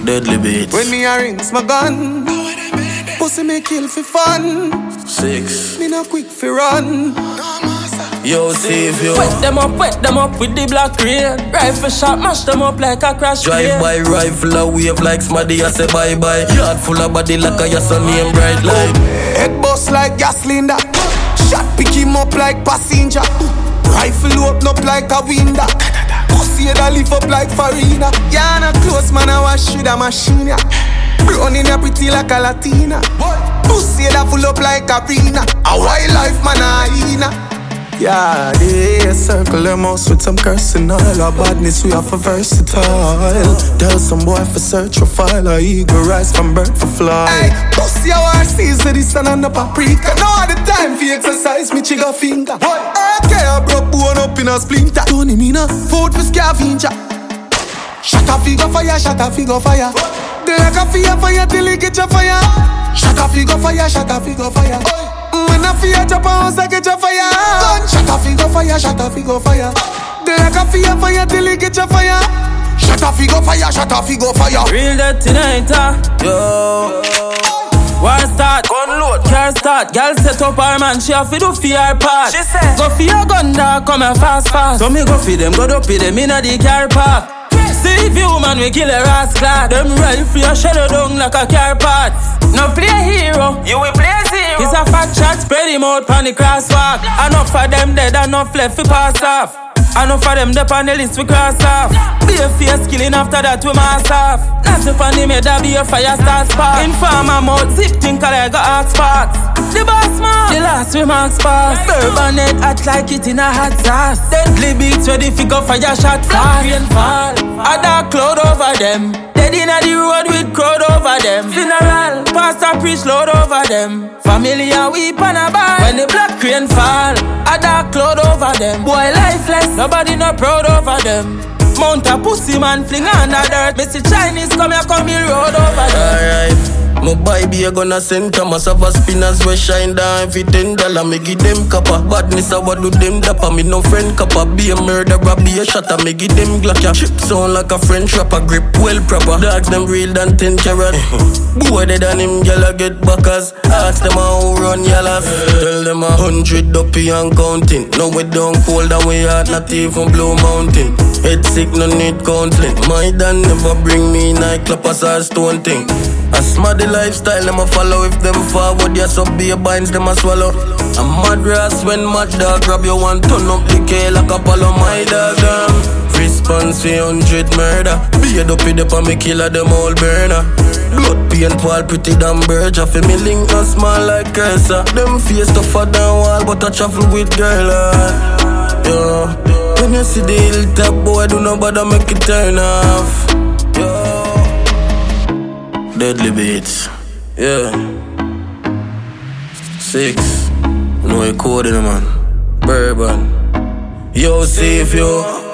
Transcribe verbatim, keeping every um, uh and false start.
Deadly beats. When me a rings my gun, pussy me kill for fun. Six. Me no quick for run. Yo, save you. Wet them up, wet them up with the black rain. Rifle shot, mash them up like a crash Drive by rifle, a wave like Smaddy, I say bye bye. Yard full of body like a yes name bright light. Head bust like gas cylinder. Shot pick him up like passenger. Rifle open up like a window. Pussy head a lift up like Farina. Yeah, no close man, I wash with a machine. Yeah. Brown in a pretty like a Latina. Pussy head a full up like a arena. A wildlife man a hyena. Yeah, they circle them house with some cursing all. Our badness we have a versatile. Tell some boy for search for file. A eagle rise from bird for fly. Hey, pussy our seas with the sun and the paprika. Now the time for exercise me trigger finger. Okay, I broke bone up in a splinter. Don't need me no food for scavenger. Shut a figure fire, shut a figure fire. They like a fire fire till it get your fire. Shut a figure fire, shut a figure fire. When I feel chop a house, I get your fire. Shut a figure fire, shut a figure fire. They like a fire fire till it get your fire. Shut a figure fire, shut a figure fire. Real dirty night, uh. Yo. War start, gun load, car start. Girl set up her man, she have to do for her part. She said, go for your gun dog, come here fast fast. So me go for them, go up for them in the car park. See if you man we kill a rascal. Them rifle your shadow down like a car part. No play hero, you will play zero. It's a fat shot, spread him out on the crosswalk. Enough for them dead, enough left for pass off. Enough for them dead on the list we cross off. Be a fierce killing after that we mass off. Not if on the made be a fire start spark. Informer mouth, zip think I got hot spots. The boss man, the last remarks pass. Bourbon head hot like it in a hot sauce. Deadly beats ready fi go fire shot fast. Rainfall, a dark cloud over them. Dead inna the road with crowd over them. Funeral, pastor preach loud over them. Family a weep and a buy. When the black rain fall, a dark cloud over them. Boy lifeless, nobody no proud over them. Mount a pussy man fling on the dirt. Mister Chinese come here, come here, road over them. Alright. My baby a gonna send Thomas of a spinners we shine down every ten dollar. Me give them copper. Badness I what do them dapper. Me no friend copper. Be a murderer, be a shotter. Me give them glocker. Ship sound like a French rapper. Grip well proper. Dogs them real than ten carat. Boy dead and him gyal get backers. Ask them how run yallas. Tell them a hundred dopey and counting. Now we down cold and we hot not even Blue Mountain. Head sick no need counseling. My dad never bring me nightclub as a stone thing. A smarty lifestyle, them a follow. If them forward, yes, up be a binds, them a swallow. A mad rass when mad dog grab you one turn up the K like a palo. My dog, um, response for hundred murder. Be a dopey dip and me killer, them all burner. Blood paint wall pretty damn birch. I feel me link no small like cursor. Them face tougher than wall, but I travel with girl. Uh, yo, when you see the hilltop, boy, do no bother make it turn off. Yo. Deadly beats, yeah. Six, no code in man. Bourbon, yo, safe yo.